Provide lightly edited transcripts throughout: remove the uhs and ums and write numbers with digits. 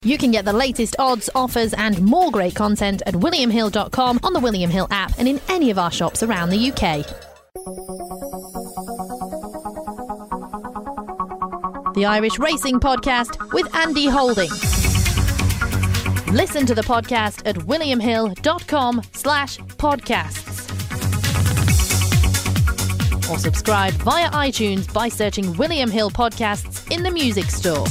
You can get the latest odds, offers and more great content at williamhill.com, on the William Hill app and in any of our shops around the UK. The Irish Racing Podcast with Andy Holding. Listen to the podcast at williamhill.com/podcasts. Or subscribe via iTunes by searching William Hill Podcasts in the music store.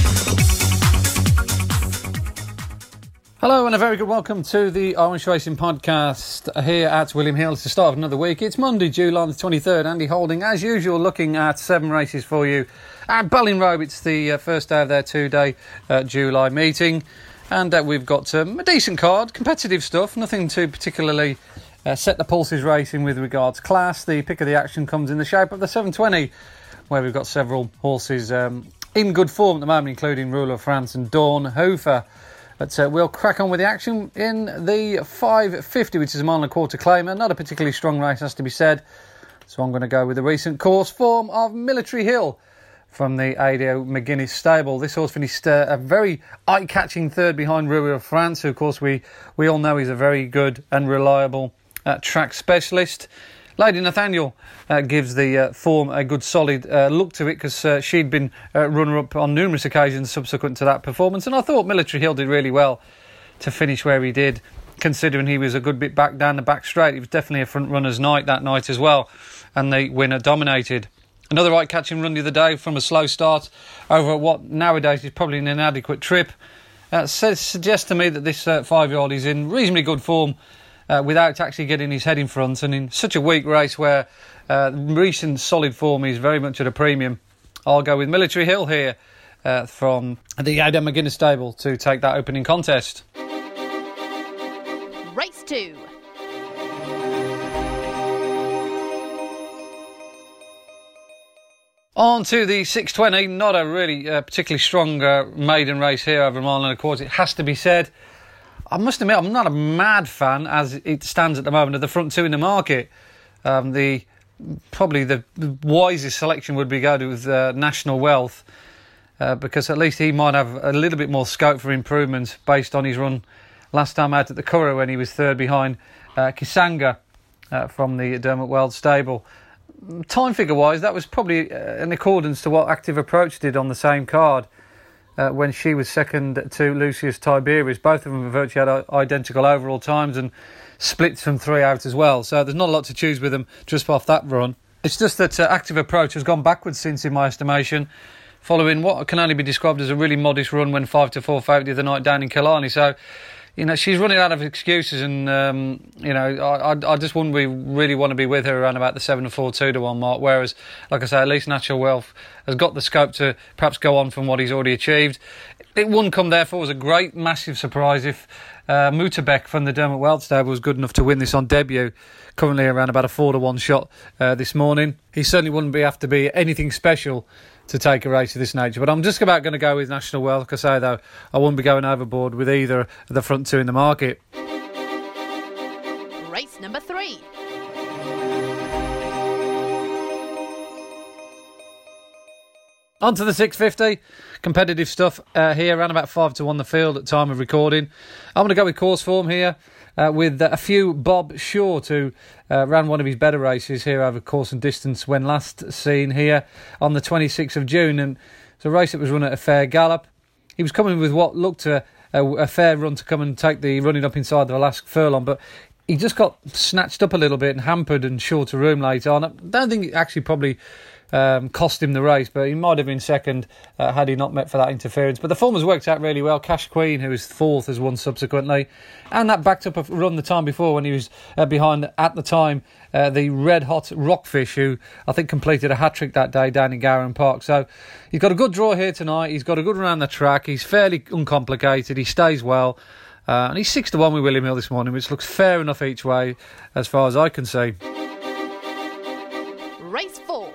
Hello and a very good welcome to the Irish Racing Podcast here at William Hill. It's the start of another week. It's Monday, July the 23rd. Andy Holding, as usual, looking at 7 races for you at Ballinrobe. It's the first day of their 2-day July meeting. And we've got a decent card, competitive stuff, nothing to particularly set the pulses racing with regards to class. The pick of the action comes in the shape of the 720, where we've got several horses in good form at the moment, including Ruler of France and Dawn Hofer. But we'll crack on with the action in the 550, which is a 1.25 mile claimer. Not a particularly strong race, has to be said. So I'm going to go with the recent course form of Military Hill from the ADO McGuinness stable. This horse finished a very eye-catching third behind Ruler of France, who of course we all know is a very good and reliable track specialist. Lady Nathaniel gives the form a good solid look to it, because she'd been runner-up on numerous occasions subsequent to that performance, and I thought Military Hill did really well to finish where he did, considering he was a good bit back down the back straight. It was definitely a front runner's night that night as well, and the winner dominated. Another eye-catching run the other day from a slow start over what nowadays is probably an inadequate trip. Suggests to me that this 5-year-old is in reasonably good form without actually getting his head in front, and in such a weak race where recent solid form is very much at a premium. I'll go with Military Hill here from the Adam McGuinness stable to take that opening contest. Race 2. On to the 620, not a really particularly strong maiden race here over 1.25 miles, it has to be said. I must admit, I'm not a mad fan as it stands at the moment of the front two in the market. Probably the wisest selection would be go with National Wealth, because at least he might have a little bit more scope for improvement based on his run last time out at the Curragh when he was third behind Kisanga from the Dermot Weld stable. Time figure wise, that was probably in accordance to what Active Approach did on the same card when she was second to Lucius Tiberius. Both of them virtually had identical overall times and split from 3 out as well. So there's not a lot to choose with them just off that run. It's just that Active Approach has gone backwards since, in my estimation, following what can only be described as a really modest run when 5-4 favourite the other night down in Killarney. So, you know, she's running out of excuses, and I just wouldn't really want to be with her around about the 7-4 2-1 mark. Whereas, like I say, at least Natural Wealth has got the scope to perhaps go on from what he's already achieved. It wouldn't come, therefore, as a great, massive surprise if Mutabek from the Dermot Weld stable was good enough to win this on debut. Currently around about a 4-1 shot this morning. He certainly wouldn't have to be anything special to take a race of this nature. But I'm just about going to go with National Wealth. Like I say, though, I wouldn't be going overboard with either of the front two in the market. Race number 3. On to the 650. Competitive stuff here, around about 5-1 the field at time of recording. I'm going to go with course form here with a few Bob Short, who ran one of his better races here over course and distance when last seen here on the 26th of June. And it's a race that was run at a fair gallop. He was coming with what looked a fair run to come and take the running up inside the last furlong, but he just got snatched up a little bit and hampered and short of room later on. I don't think it actually probably cost him the race, but he might have been second had he not met for that interference. But the form has worked out really well. Cash Queen, who was fourth, has won subsequently, and that backed up a run the time before when he was behind, at the time, the red hot Rockfish, who I think completed a hat-trick that day down in Gowran Park. So he's got a good draw here tonight. He's got a good run around the track. He's fairly uncomplicated. He stays well, and he's 6-1 with William Hill this morning, which looks fair enough each way as far as I can see. Race 4.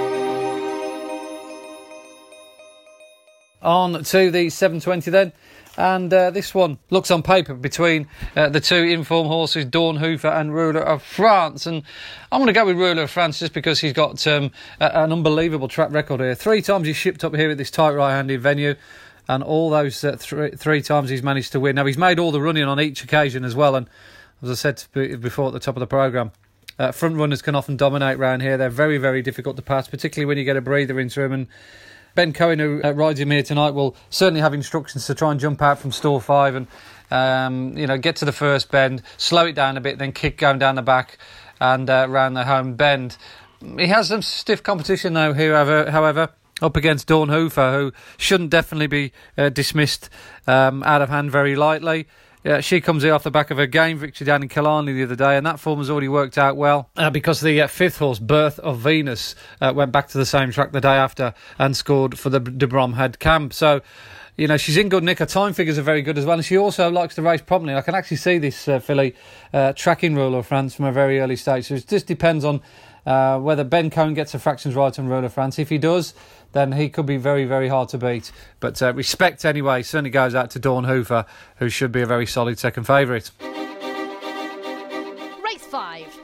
On to the 720 then. And this one looks on paper between the two in-form horses, Dawn Hoofer and Ruler of France. And I'm going to go with Ruler of France just because he's got an unbelievable track record here. 3 times he's shipped up here at this tight right-handed venue. And all those three times he's managed to win. Now, he's made all the running on each occasion as well. And as I said before at the top of the programme, front runners can often dominate round here. They're very, very difficult to pass, particularly when you get a breather into them. And Ben Cohen, who rides him here tonight, will certainly have instructions to try and jump out from stall 5 and get to the first bend, slow it down a bit, then kick going down the back and round the home bend. He has some stiff competition though, however, up against Dawn Hoofer, who shouldn't definitely be dismissed out of hand very lightly. She comes here off the back of her game victory down in Killarney the other day, and that form has already worked out well because the 5th horse, Birth of Venus, went back to the same track the day after and scored for the De Bromhead camp. So, she's in good nick. Her time figures are very good as well, and she also likes to race promptly. I can actually see this filly tracking Ruler of France from a very early stage. So it just depends on whether Ben Cohen gets the fractions right on Ruler of France. If he does, then he could be very, very hard to beat. But respect anyway certainly goes out to Dawn Hoofer, who should be a very solid second favourite. Race 5.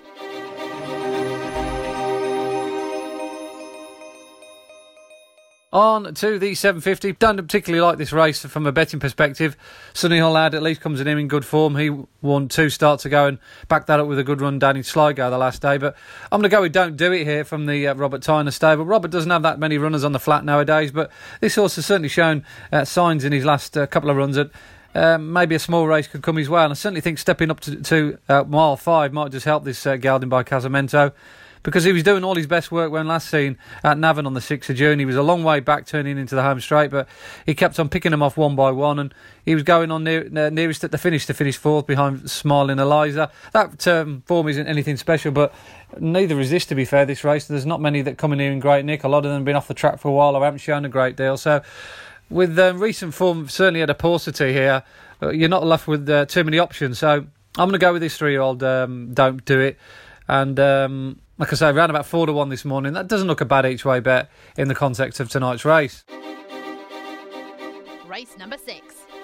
On to the 750. Don't particularly like this race from a betting perspective. Sunnyhill Lad at least comes in good form. He won 2 starts ago and backed that up with a good run down in Sligo the last day. But I'm going to go with Don't Do It here from the Robert Tyner stable. Robert doesn't have that many runners on the flat nowadays, but this horse has certainly shown signs in his last couple of runs that maybe a small race could come his way. And I certainly think stepping up to mile 5 might just help this gelding by Casamento, because he was doing all his best work when last seen at Navan on the 6th of June. He was a long way back turning into the home straight, but he kept on picking them off one by one, and he was going on nearest at the finish to finish 4th behind Smiling Eliza. That form isn't anything special, but neither is this, to be fair, this race. There's not many that come in here in great nick. A lot of them have been off the track for a while or haven't shown a great deal. So with recent form certainly at a paucity here, you're not left with too many options. So I'm going to go with this 3-year-old Don't Do It. And like I say, around about 4-1 this morning. That doesn't look a bad each way bet in the context of tonight's race. Race number 6.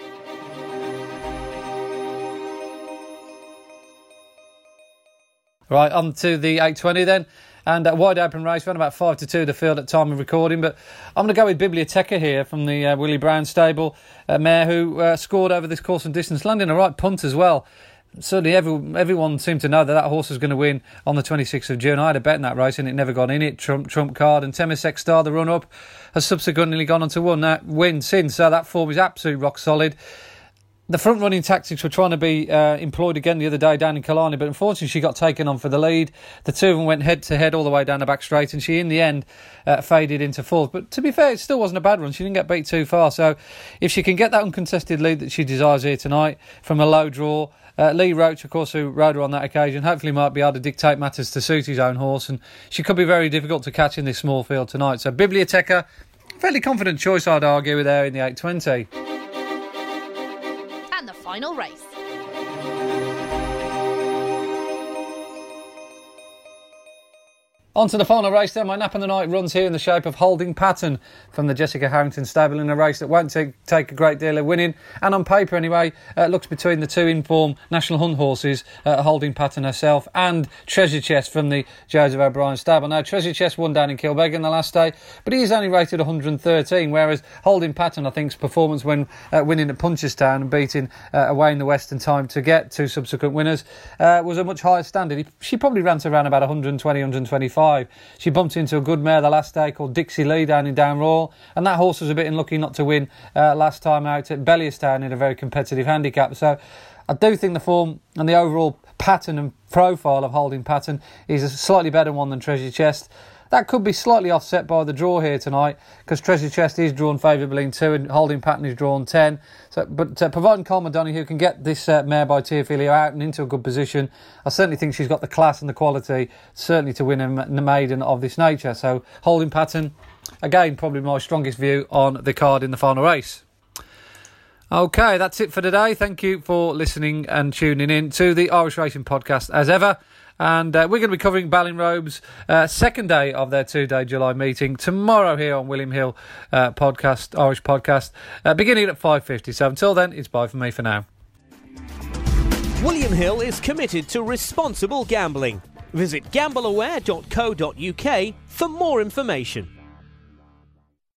Right, on to the 820 then. And a wide open race, around about 5-2 the field at time of recording. But I'm going to go with Biblioteca here from the Willie Brown stable. A mare who scored over this course and distance, landing a right punt as well. Certainly everyone seemed to know that horse was going to win on the 26th of June. I had a bet in that race and it never got in it. Trump card. And Temasek Star, the run-up, has subsequently gone on to win since. So that form is absolutely rock solid. The front-running tactics were trying to be employed again the other day down in Killarney, but unfortunately she got taken on for the lead. The two of them went head-to-head all the way down the back straight, and she, in the end, faded into 4th. But to be fair, it still wasn't a bad run. She didn't get beat too far. So if she can get that uncontested lead that she desires here tonight from a low draw, Lee Roach, of course, who rode her on that occasion, hopefully might be able to dictate matters to suit his own horse, and she could be very difficult to catch in this small field tonight. So Biblioteca, fairly confident choice, I'd argue, with there in the 820. And the final race. On to the final race then. My nap on the night runs here in the shape of Holding Pattern from the Jessica Harrington stable in a race that won't take a great deal of winning. And on paper anyway, looks between the two in-form National Hunt horses, Holding Pattern herself and Treasure Chest from the Joseph O'Brien stable. Now, Treasure Chest won down in Kilbeggan the last day, but he is only rated 113, whereas Holding Pattern, I think's performance when winning at Punchestown and beating Away in the West in time to get 2 subsequent winners was a much higher standard. She probably ran to around about 120, 125. She bumped into a good mare the last day called Dixie Lee down in Down Royal, and that horse was a bit unlucky not to win last time out at Bellierstown in a very competitive handicap. So I do think the form and the overall pattern and profile of Holding Pattern is a slightly better one than Treasure Chest. That could be slightly offset by the draw here tonight, because Treasure Chest is drawn favourably in 2 and Holding Pattern is drawn 10. But providing Colm O'Donoghue can get this mare by Teofilio out and into a good position, I certainly think she's got the class and the quality certainly to win a maiden of this nature. So Holding Pattern, again, probably my strongest view on the card in the final race. OK, that's it for today. Thank you for listening and tuning in to the Irish Racing Podcast as ever. And we're going to be covering Ballinrobe's second day of their 2-day July meeting tomorrow here on William Hill podcast, Irish podcast, beginning at 5:50. So until then, it's bye from me for now. William Hill is committed to responsible gambling. Visit gambleaware.co.uk for more information.